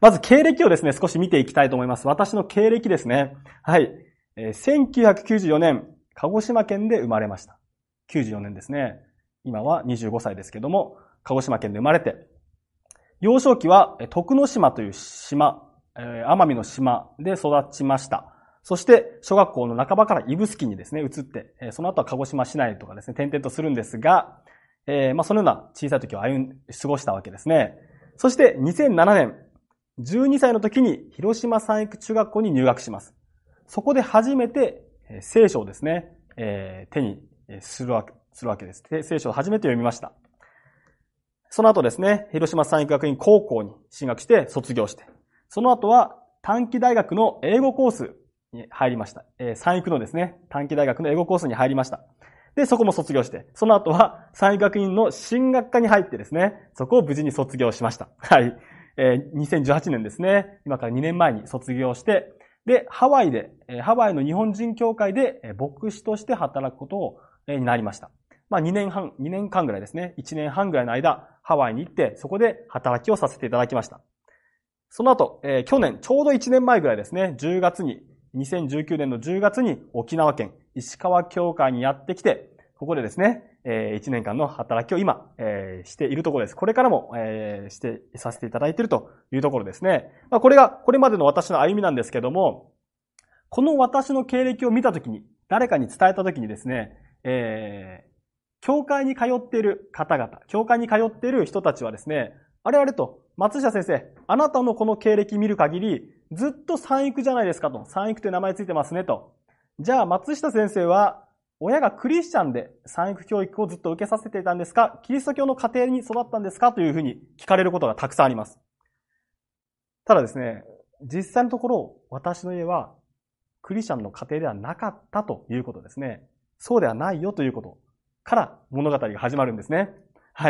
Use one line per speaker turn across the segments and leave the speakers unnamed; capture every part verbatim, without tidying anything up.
まず経歴をですね、少し見ていきたいと思います。私の経歴ですね。はい。えー、せんきゅうひゃくきゅうじゅうよねん、鹿児島県で生まれました。きゅうじゅうよねんですね。今はにじゅうごさいですけども、鹿児島県で生まれて、幼少期は徳之島という島、えー、奄美の島で育ちました。そして、小学校の半ばから指宿にですね、移って、その後は鹿児島市内とかですね、転々とするんですが、えー、まあ、そのような小さい時を歩ん、過ごしたわけですね。そして、にせんななねん、じゅうにさいの時に広島三育中学校に入学します。そこで初めて、聖書をですね、えー、手にするわけ、するわけです。聖書を初めて読みました。その後ですね、広島三育学院高校に進学して卒業して、その後は短期大学の英語コースに入りました。えー、三育のですね、短期大学の英語コースに入りました。で、そこも卒業して、その後は三育学院の進学科に入ってですね、そこを無事に卒業しました。はい。えー、にせんじゅうはちねんですね、今からにねんまえに卒業して、で、ハワイで、ハワイの日本人協会で牧師として働くことを、になりました。まあにねんはん、にねんかんぐらいですね、いちねんはんぐらいの間、ハワイに行って、そこで働きをさせていただきました。その後、えー、去年、ちょうどいちねんまえぐらいですね、じゅうがつに、にせんじゅうきゅうねんのじゅうがつに沖縄県石川教会にやってきて、ここでですね、えー、いちねんかんの働きを今、えー、しているところです。これからも、えー、して、させていただいているというところですね。まあ、これが、これまでの私の歩みなんですけども、この私の経歴を見たときに、誰かに伝えたときにですね、えー、教会に通っている方々、教会に通っている人たちはですね、あれあれと、松下先生、あなたのこの経歴見る限り、ずっと三育じゃないですかと。三育という名前ついてますねと。じゃあ、松下先生は、親がクリスチャンで三育教育をずっと受けさせていたんですか？キリスト教の家庭に育ったんですか？というふうに聞かれることがたくさんあります。ただですね、実際のところ、私の家は、クリスチャンの家庭ではなかったということですね。そうではないよということから物語が始まるんですね。はい。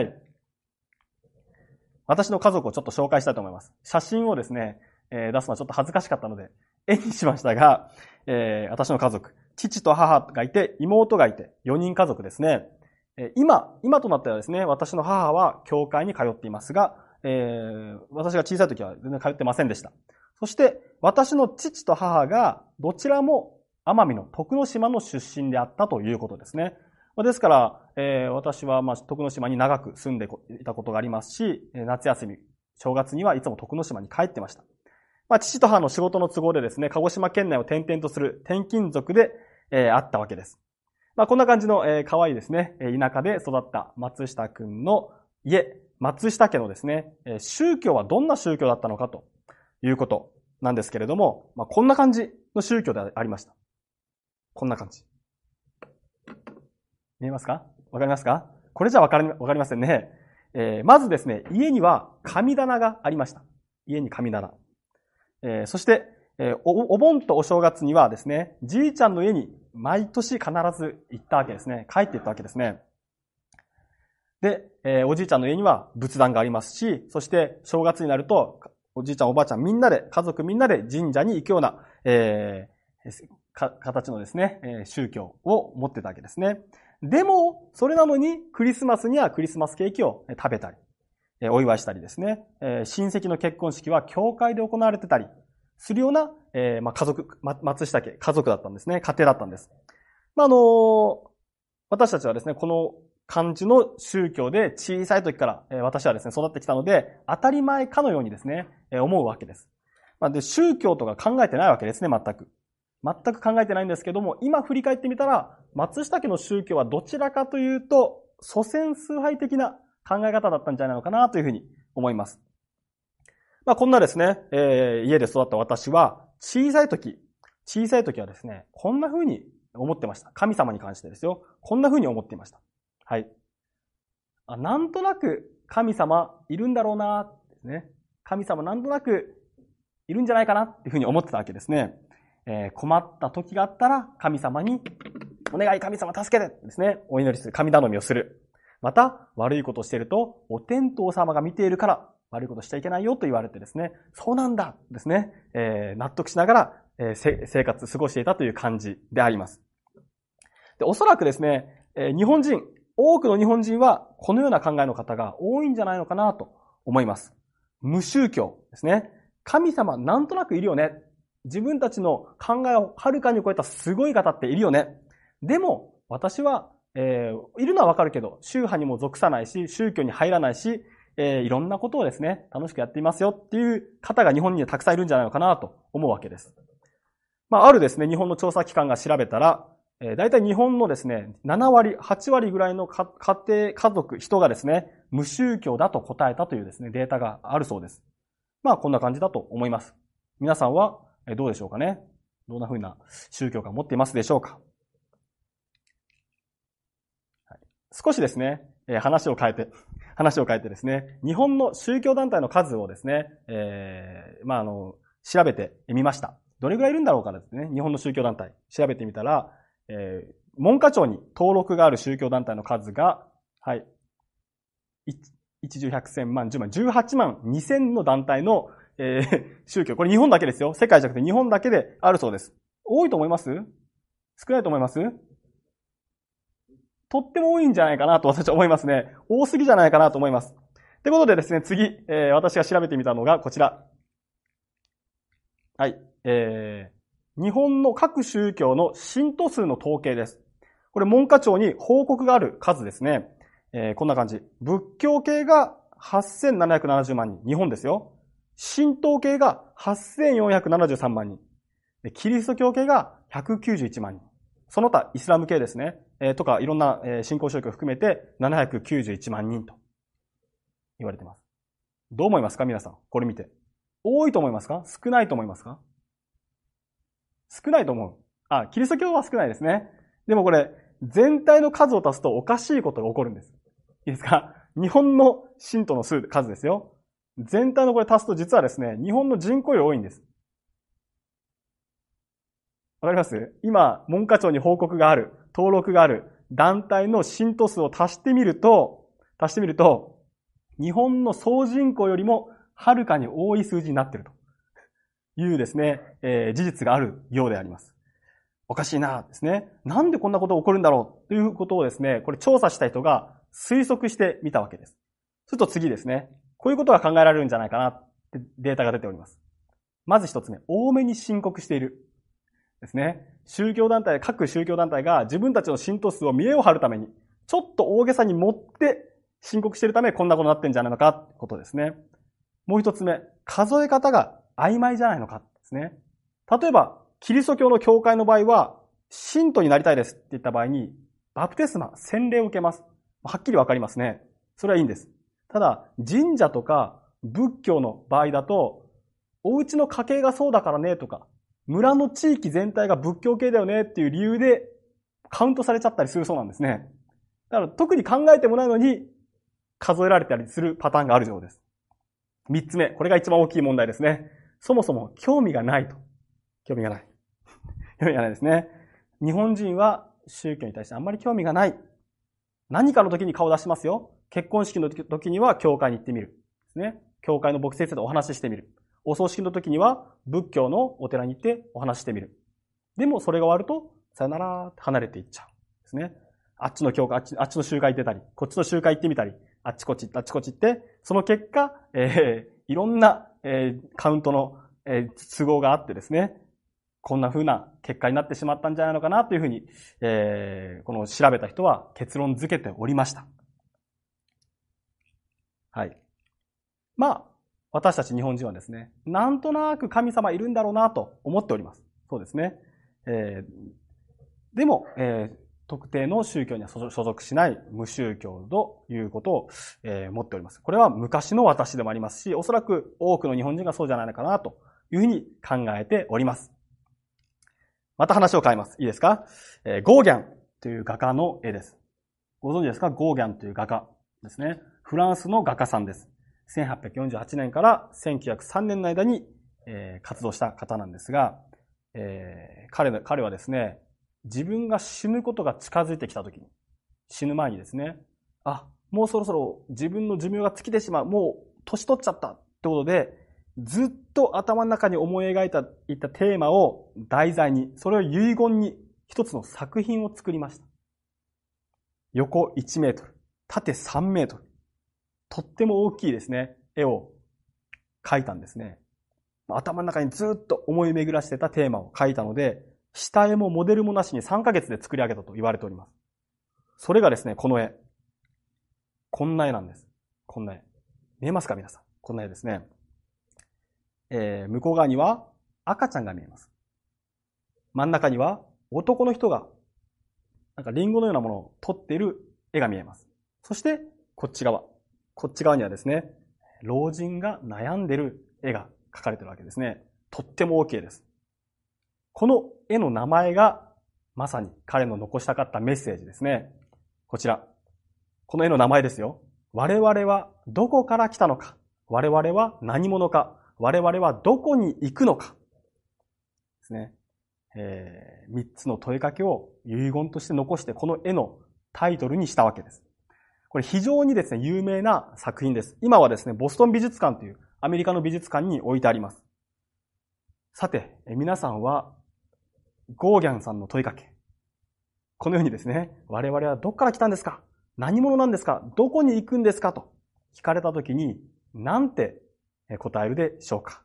私の家族をちょっと紹介したいと思います。写真をですね、えー、出すのはちょっと恥ずかしかったので、絵にしましたが、えー、私の家族、父と母がいて、妹がいて、よにん家族ですね。えー、今、今となってはですね、私の母は教会に通っていますが、えー、私が小さい時は全然通ってませんでした。そして、私の父と母が、どちらも奄美の徳之島の出身であったということですね。ですから、えー、私は、まあ、徳之島に長く住んでいたことがありますし、夏休み、正月にはいつも徳之島に帰ってました。まあ、父と母の仕事の都合でですね、鹿児島県内を転々とする転勤族で、えー、あったわけです。まあ、こんな感じの、えー、可愛いですね、田舎で育った松下くんの家、松下家のですね、宗教はどんな宗教だったのかということなんですけれども、まあ、こんな感じの宗教でありました。こんな感じ。見えますか？わかりますか？これじゃわかり、わかりませんね。えー、まずですね、家には神棚がありました。家に神棚。えー、そして、えーお、お盆とお正月にはですね、じいちゃんの家に毎年必ず行ったわけですね。帰って行ったわけですね。で、えー、おじいちゃんの家には仏壇がありますし、そして正月になると、おじいちゃんおばあちゃんみんなで、家族みんなで神社に行くような、えー、か形のですね、宗教を持ってたわけですね。でも、それなのにクリスマスにはクリスマスケーキを食べたり、お祝いしたりですね、親戚の結婚式は教会で行われてたりするような、えー、まあ、家族、松下家、家族だったんですね。家庭だったんです。まあ、あの、私たちはですね、この感じの宗教で小さい時から私はですね、育ってきたので、当たり前かのようにですね、思うわけです。まあ、で、宗教とか考えてないわけですね、全く。全く考えてないんですけども、今振り返ってみたら、松下家の宗教はどちらかというと、祖先崇拝的な考え方だったんじゃないのかなというふうに思います。まあ、こんなですね、えー、家で育った私は、小さい時、小さい時はですね、こんなふうに思ってました。神様に関してですよ。こんなふうに思っていました。はい。あ、なんとなく神様いるんだろうな、ですね。神様なんとなくいるんじゃないかなっていうふうに思ってたわけですね。えー、困った時があったら神様に、お願い神様助けてですね、お祈りする、神頼みをする。また、悪いことをしていると、お天道様が見ているから、悪いことしちゃいけないよと言われてですね、そうなんだですね、えー、納得しながら、えー、生活、過ごしていたという感じであります。で、おそらくですね、えー、日本人、多くの日本人は、このような考えの方が多いんじゃないのかなと思います。無宗教ですね。 神様なんとなくいるよね。自分たちの考えをはるかに超えたすごい方っているよね。でも、私は、えー、いるのはわかるけど、宗派にも属さないし、宗教に入らないし、えー、いろんなことをですね、楽しくやっていますよっていう方が日本にはたくさんいるんじゃないのかなと思うわけです。まあ、あるですね、日本の調査機関が調べたら、えー、大体日本のですね、ななわり、はちわりぐらいの家庭、家族、人がですね、無宗教だと答えたというですね、データがあるそうです。まあ、こんな感じだと思います。皆さんはどうでしょうかね。どんな風な宗教観を持っていますでしょうか。はい、少しですね、話を変えて、話を変えてですね、日本の宗教団体の数をですね、えー、まあ、あの、調べてみました。どれぐらいいるんだろうかですね、日本の宗教団体。調べてみたら、えー、文科庁に登録がある宗教団体の数が、はい、一十百千万、十万、十八万二千の団体の、えー、宗教。これ日本だけですよ。世界じゃなくて日本だけであるそうです。多いと思います？少ないと思います？とっても多いんじゃないかなと私は思いますね。多すぎじゃないかなと思います。ということでですね、次、えー、私が調べてみたのがこちら。はい。えー、日本の各宗教の信徒数の統計です。これ文科庁に報告がある数ですね。えー、こんな感じ。仏教系がはっせんななひゃくななじゅうまんにん。日本ですよ。神道系がはっせんよんひゃくななじゅうさんまんにん。でキリスト教系がひゃくきゅうじゅういちまんにん。その他、イスラム系ですね。えー、とか、いろんな、えー、信仰宗教を含めてななひゃくきゅうじゅういちまんにんと言われています。どう思いますか皆さん。これ見て。多いと思いますか？少ないと思いますか？少ないと思う。あ、キリスト教は少ないですね。でもこれ、全体の数を足すとおかしいことが起こるんです。いいですか？日本の信徒の数、数ですよ。全体のこれ足すと実はですね、日本の人口より多いんです。わかります？今、文科庁に報告がある、登録がある団体の信徒数を足してみると、足してみると、日本の総人口よりもはるかに多い数字になっているというですね、えー、事実があるようであります。おかしいなですね。なんでこんなことが起こるんだろうということをですね、これ調査した人が推測してみたわけです。すると次ですね、こういうことが考えられるんじゃないかなってデータが出ております。まず一つ目、多めに申告している。ですね。宗教団体、各宗教団体が自分たちの信徒数を見栄を張るために、ちょっと大げさに持って申告しているためこんなことになってんじゃないのかってことですね。もう一つ目、数え方が曖昧じゃないのかですね。例えば、キリスト教の教会の場合は、信徒になりたいですって言った場合に、バプテスマ、洗礼を受けます。はっきりわかりますね。それはいいんです。ただ、神社とか仏教の場合だと、お家の家系がそうだからねとか、村の地域全体が仏教系だよねっていう理由でカウントされちゃったりするそうなんですね。だから特に考えてもないのに数えられたりするパターンがあるようです。三つ目、これが一番大きい問題ですね。そもそも興味がないと。興味がない。興味がないですね。日本人は宗教に対してあんまり興味がない。何かの時に顔を出しますよ。結婚式の時には教会に行ってみる。ですね。教会の牧師先生とお話ししてみる。お葬式の時には仏教のお寺に行ってお話ししてみる。でもそれが終わると、さよならって離れていっちゃう。ですね。あっちの教会、あっちあっちの集会行ってたり、こっちの集会行ってみたり、あっちこっち行って、あっちこっち行って、その結果、えー、いろんな、えー、カウントの、えー、都合があってですね、こんな風な結果になってしまったんじゃないのかなというふうに、えー、この調べた人は結論付けておりました。はい。まあ、私たち日本人はですね、なんとなく神様いるんだろうなと思っております。そうですね。えー、でも、えー、特定の宗教には所属しない無宗教ということを、えー、持っております。これは昔の私でもありますし、おそらく多くの日本人がそうじゃないのかなというふうに考えております。また話を変えます。いいですか？えー、ゴーギャンという画家の絵です。ご存知ですか？ゴーギャンという画家ですね。フランスの画家さんです。せんはっぴゃくよんじゅうはちねんからせんきゅうひゃくさんねんの間に、えー、活動した方なんですが、えー、彼, 彼はですね、自分が死ぬことが近づいてきたときに、死ぬ前にですね、あ、もうそろそろ自分の寿命が尽きてしまう、もう年取っちゃったってことで、ずっと頭の中に思い描いたいったテーマを題材に、それを遺言に一つの作品を作りました。横いちメートル、縦さんメートル。とっても大きいですね、絵を描いたんですね。 頭の中にずっと思い巡らしてたテーマを書いたので、下絵もモデルもなしにさんかげつで作り上げたと言われております。それがですね、この絵。こんな絵なんです。こんな絵。見えますか皆さん。こんな絵ですね。えー、向こう側には赤ちゃんが見えます。真ん中には男の人が、なんかリンゴのようなものを撮っている絵が見えます。そして、こっち側。こっち側にはですね、老人が悩んでいる絵が描かれているわけですね。とっても OK です。この絵の名前が、まさに彼の残したかったメッセージですね。こちら。この絵の名前ですよ。我々はどこから来たのか。我々は何者か。我々はどこに行くのか。ですね。えー、三つの問いかけを遺言として残して、この絵のタイトルにしたわけです。これ非常にですね、有名な作品です。今はですね、ボストン美術館というアメリカの美術館に置いてあります。さて、皆さんは、ゴーギャンさんの問いかけ。このようにですね、我々はどこから来たんですか？何者なんですか？どこに行くんですか？と聞かれたときに、なんて答えるでしょうか？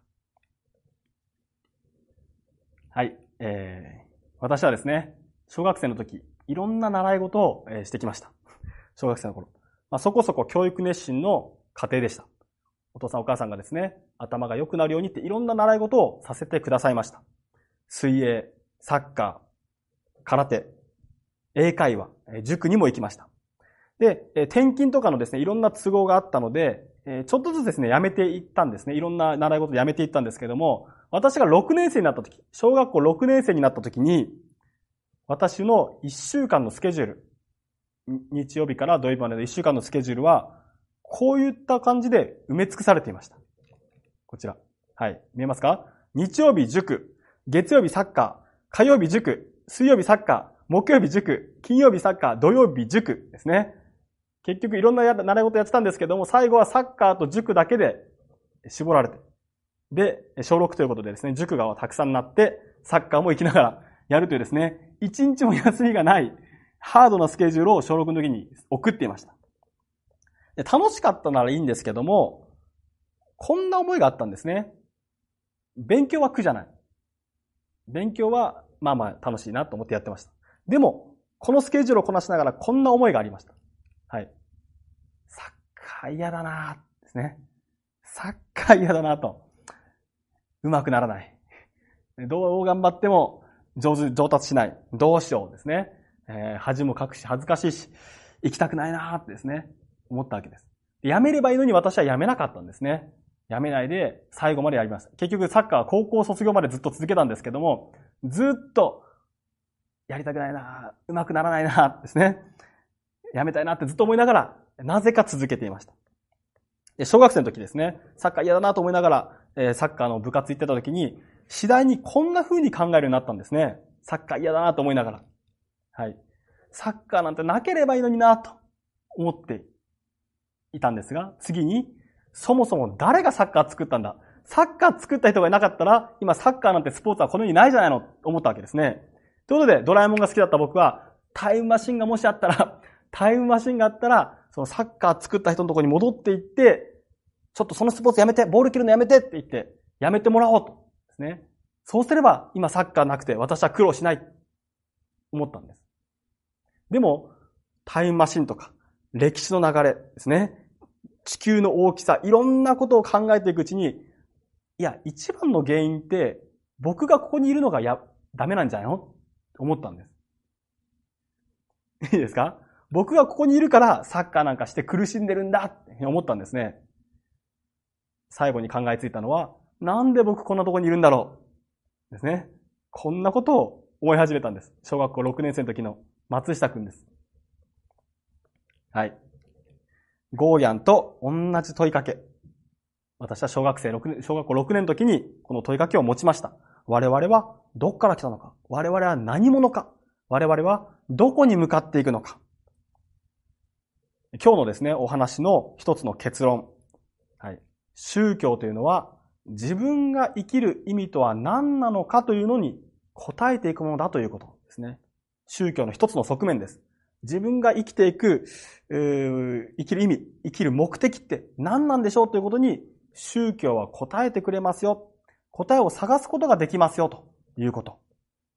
はい、えー、私はですね、小学生の時、いろんな習い事をしてきました。小学生の頃。まあ、そこそこ教育熱心の家庭でした。お父さんお母さんがですね、頭が良くなるようにっていろんな習い事をさせてくださいました。水泳、サッカー、空手、英会話、塾にも行きました。で、転勤とかのですね、いろんな都合があったので、ちょっとずつですね、やめていったんですね。いろんな習い事をやめていったんですけども、私がろくねん生になった時、小学校ろくねん生になった時に、私のいっしゅうかんのスケジュール、日曜日から土曜日までのいっしゅうかんのスケジュールは、こういった感じで埋め尽くされていました。こちら。はい。見えますか？日曜日塾、月曜日サッカー、火曜日塾、水曜日サッカー、木曜日塾、金曜日サッカー、土曜日塾ですね。結局いろんな習い事やってたんですけども、最後はサッカーと塾だけで絞られて。で、小ろくということでですね、塾がたくさんなって、サッカーも行きながらやるというですね、一日も休みがないハードなスケジュールを小ろくの時に送っていました。で、楽しかったならいいんですけども、こんな思いがあったんですね。勉強は苦じゃない。勉強はまあまあ楽しいなと思ってやってました。でも、このスケジュールをこなしながらこんな思いがありました。はい。サッカー嫌だなぁですね。サッカー嫌だなと。うまくならない。どう頑張っても上手、上達しない。どうしようですね。えー、恥もかくし、恥ずかしいし、行きたくないなーってですね、思ったわけです。やめればいいのに私はやめなかったんですね。やめないで最後までやりました。結局サッカーは高校卒業までずっと続けたんですけども、ずっとやりたくないなー、うまくならないなーですね。やめたいなってずっと思いながら、なぜか続けていました。で、小学生の時ですね、サッカー嫌だなと思いながら、えー、サッカーの部活行ってた時に、次第にこんな風に考えるようになったんですね。サッカー嫌だなと思いながら。はい。サッカーなんてなければいいのになと思っていたんですが、次に、そもそも誰がサッカー作ったんだ？サッカー作った人がいなかったら、今サッカーなんてスポーツはこの世にないじゃないのと思ったわけですね。ということで、ドラえもんが好きだった僕は、タイムマシンがもしあったら、タイムマシンがあったら、そのサッカー作った人のところに戻っていって、ちょっとそのスポーツやめて、ボール切るのやめてって言って、やめてもらおうとですね。そうすれば、今サッカーなくて私は苦労しない、思ったんです。でも、タイムマシンとか、歴史の流れですね。地球の大きさ、いろんなことを考えていくうちに、いや、一番の原因って、僕がここにいるのがや、ダメなんじゃないのと思ったんです。いいですか？僕がここにいるからサッカーなんかして苦しんでるんだって思ったんですね。最後に考えついたのは、なんで僕こんなところにいるんだろうですね。こんなことを思い始めたんです。小学校ろくねん生の時の松下くんです。はい。ゴーギャンと同じ問いかけ。私は小学生6年、小学校ろくねんの時にこの問いかけを持ちました。我々はどこから来たのか？我々は何者か？我々はどこに向かっていくのか？今日のですね、お話の一つの結論。はい。宗教というのは自分が生きる意味とは何なのかというのに答えていくものだということですね。宗教の一つの側面です。自分が生きていく、生きる意味、生きる目的って何なんでしょうということに宗教は答えてくれますよ。 答えを探すことができますよということ。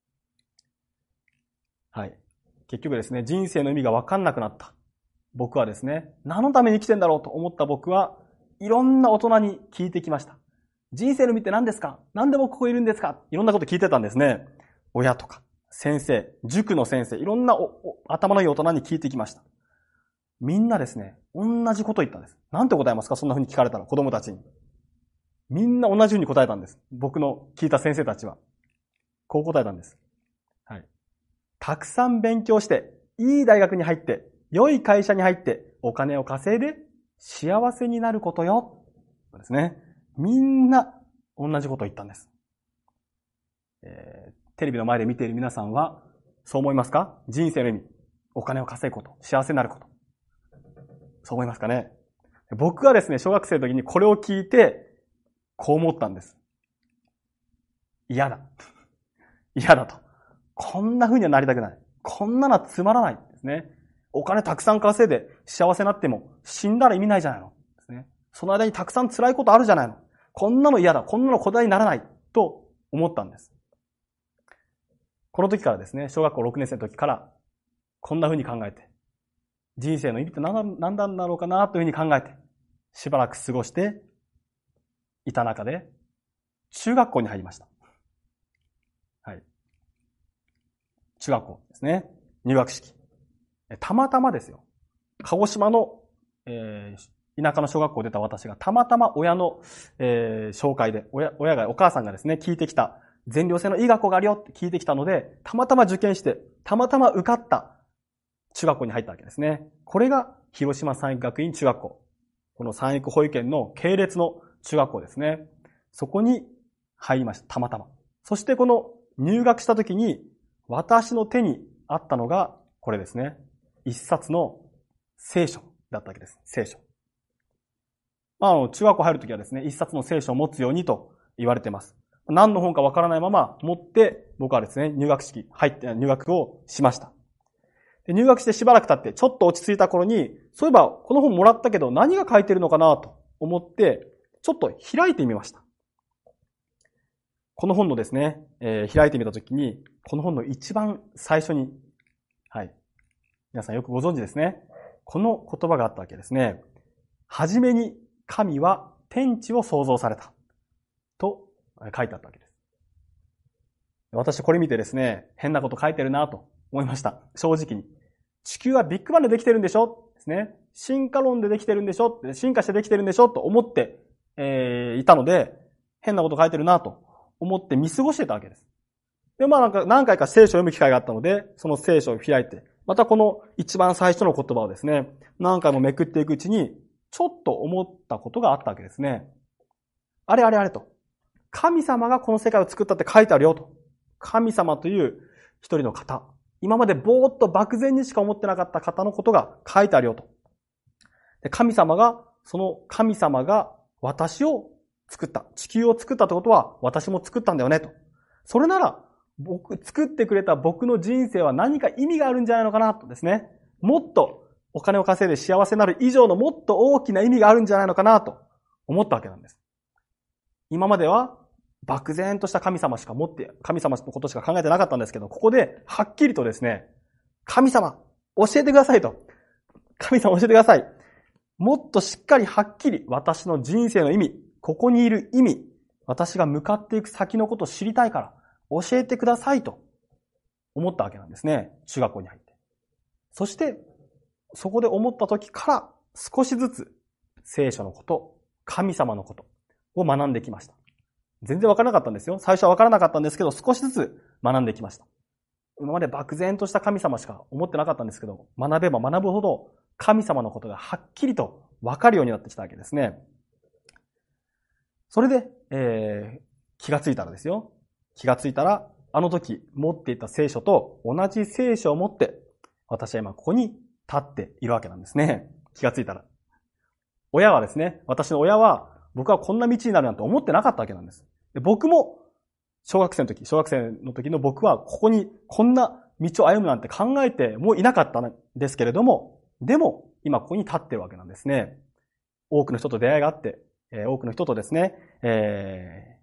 はい。結局ですね、人生の意味が分かんなくなった。僕はですね、何のために生きてんだろうと思った僕はいろんな大人に聞いてきました。人生の意味って何ですか？何で僕ここいるんですか？いろんなこと聞いてたんですね。親とか、先生、塾の先生、いろんなおお頭のいい大人に聞いてきました。みんなですね、同じこと言ったんです。なんて答えますか？そんな風に聞かれたら、子供たちに。みんな同じ風に答えたんです。僕の聞いた先生たちは。こう答えたんです。はい。たくさん勉強して、いい大学に入って、良い会社に入って、お金を稼いで、幸せになることよ。そうですね。みんな、同じことを言ったんです。えー、テレビの前で見ている皆さんは、そう思いますか？人生の意味。お金を稼ぐこと。幸せになること。そう思いますかね？僕はですね、小学生の時にこれを聞いて、こう思ったんです。嫌だ。嫌だと。こんな風にはなりたくない。こんなのはつまらないですね。お金たくさん稼いで幸せになっても死んだら意味ないじゃないの。ですね。その間にたくさん辛いことあるじゃないの。こんなの嫌だ。こんなの答えにならない。と思ったんです。この時からですね、小学校ろくねん生の時から、こんな風に考えて、人生の意味って何なんだろうかなという風に考えて、しばらく過ごしていた中で、中学校に入りました。はい。中学校ですね。入学式。たまたまですよ。鹿児島の、えー、田舎の小学校を出た私が、たまたま親の、えー、紹介で、親、親が、お母さんがですね、聞いてきた、全寮制のいい学校があるよって聞いてきたので、たまたま受験して、たまたま受かった中学校に入ったわけですね。これが広島三育学院中学校。この三育保育園の系列の中学校ですね。そこに入りました。たまたま。そしてこの入学した時に、私の手にあったのが、これですね。一冊の聖書だったわけです。聖書。あの、中学校入るときはですね、一冊の聖書を持つようにと言われています。何の本かわからないまま持って、僕はですね、入学式、入って、入学をしました。で、入学してしばらく経って、ちょっと落ち着いた頃に、そういえば、この本もらったけど、何が書いてるのかなと思って、ちょっと開いてみました。この本のですね、えー、開いてみたときに、この本の一番最初に、はい。皆さんよくご存知ですね。この言葉があったわけですね。はじめに神は天地を創造された。と書いてあったわけです。私これ見てですね、変なこと書いてるなと思いました。正直に。地球はビッグバンでできてるんでしょですね。進化論でできてるんでしょ進化してできてるんでしょと思って、えー、いたので、変なこと書いてるなと思って見過ごしてたわけです。で、まあなんか何回か聖書を読む機会があったので、その聖書を開いて、またこの一番最初の言葉をですね、何回もめくっていくうちに、ちょっと思ったことがあったわけですね。あれあれあれと。神様がこの世界を作ったって書いてあるよと。神様という一人の方。今までぼーっと漠然にしか思ってなかった方のことが書いてあるよと。で、神様が、その神様が私を作った。地球を作ったってことは私も作ったんだよねと。それなら、僕、作ってくれた僕の人生は何か意味があるんじゃないのかなとですね。もっとお金を稼いで幸せになる以上のもっと大きな意味があるんじゃないのかなと思ったわけなんです。今までは漠然とした神様しか持って、神様のことしか考えてなかったんですけど、ここではっきりとですね、神様、教えてくださいと。神様教えてください。もっとしっかりはっきり私の人生の意味、ここにいる意味、私が向かっていく先のことを知りたいから教えてくださいと思ったわけなんですね。中学校に入って。そして、そこで思った時から少しずつ聖書のこと、神様のことを学んできました。全然わからなかったんですよ。最初はわからなかったんですけど、少しずつ学んできました。今まで漠然とした神様しか思ってなかったんですけど、学べば学ぶほど神様のことがはっきりとわかるようになってきたわけですね。それで、えー、気がついたらですよ。気がついたら、あの時持っていた聖書と同じ聖書を持って、私は今ここに立っているわけなんですね。気がついたら。親はですね、私の親は、僕はこんな道になるなんて思ってなかったわけなんです。で僕も、小学生の時、小学生の時の僕は、ここにこんな道を歩むなんて考えてもいなかったんですけれども、でも、今ここに立ってるわけなんですね。多くの人と出会いがあって、えー、多くの人とですね、えー、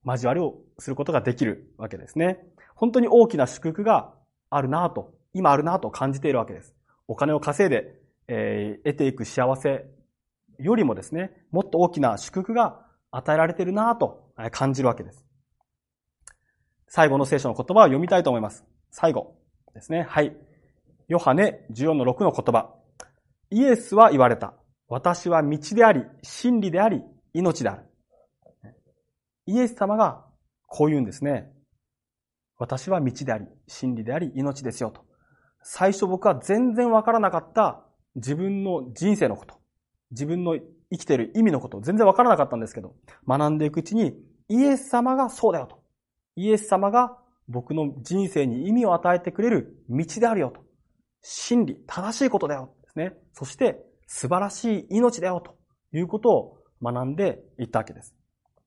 交わりをすることができるわけですね。本当に大きな祝福があるなぁと、今あるなぁと感じているわけです。お金を稼いで、えー、得ていく幸せよりもですね、もっと大きな祝福が与えられているなぁと感じるわけです。最後の聖書の言葉を読みたいと思います。最後ですね。はい。ヨハネじゅうよんのろくの言葉。イエスは言われた。私は道であり、真理であり、命である。イエス様がこう言うんですね。私は道であり、真理であり、命ですよと。最初僕は全然わからなかった自分の人生のこと、自分の生きている意味のこと、全然わからなかったんですけど、学んでいくうちにイエス様がそうだよと。イエス様が僕の人生に意味を与えてくれる道であるよと。真理、正しいことだよですね。そして素晴らしい命だよということを学んでいったわけです。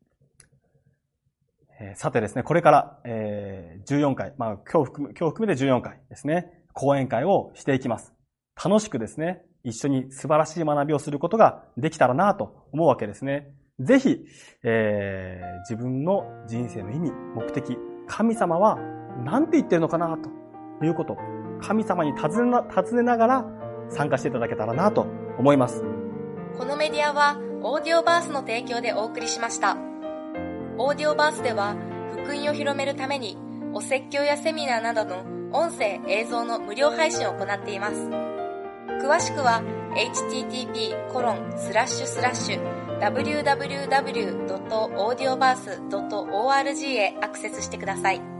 えー、さてですね、これから、えー、じゅうよんかい、まあ今日含め、今日含めてじゅうよんかいですね、講演会をしていきます。楽しくですね、一緒に素晴らしい学びをすることができたらなと思うわけですね。ぜひ、えー、自分の人生の意味、目的、神様は何て言ってるのかなということ、神様に尋ねな、尋ねながら参加していただけたらなと思います。
このメディアはオーディオバースの提供でお送りしました。オーディオバースでは福音を広めるためにお説教やセミナーなどの音声映像の無料配信を行っています。詳しくは エイチティーティーピーコロンスラッシュスラッシュダブリューダブリューダブリュードットオーディオバースドットオーアールジー へアクセスしてください。